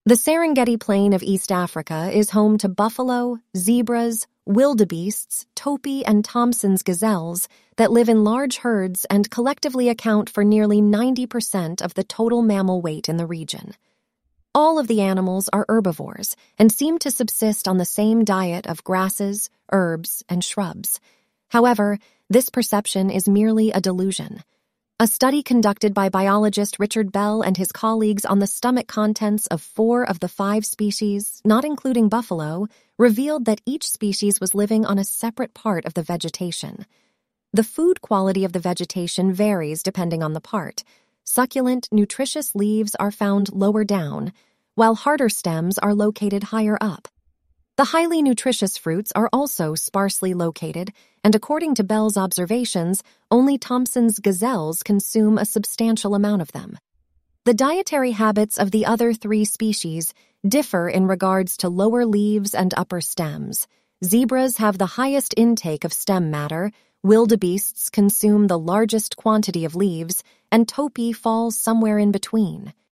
The Serengeti Plain of East Africa is home to buffalo, zebras, wildebeests, topi, and Thomson's gazelles that live in large herds and collectively account for nearly 90% of the total mammal weight in the region. All of the animals are herbivores and seem to subsist on the same diet of grasses, herbs, and shrubs. However, this perception is merely a delusion. A study conducted by biologist Richard Bell and his colleagues on the stomach contents of 4 of the 5 species, not including buffalo, revealed that each species was living on a separate part of the vegetation. The food quality of the vegetation varies depending on the part. Succulent, nutritious leaves are found lower down, while harder stems are located higher up. The highly nutritious fruits are also sparsely located, and according to Bell's observations, only Thomson's gazelles consume a substantial amount of them. The dietary habits of the other 3 species differ in regards to lower leaves and upper stems. Zebras have the highest intake of stem matter, wildebeests consume the largest quantity of leaves, and topi falls somewhere in between.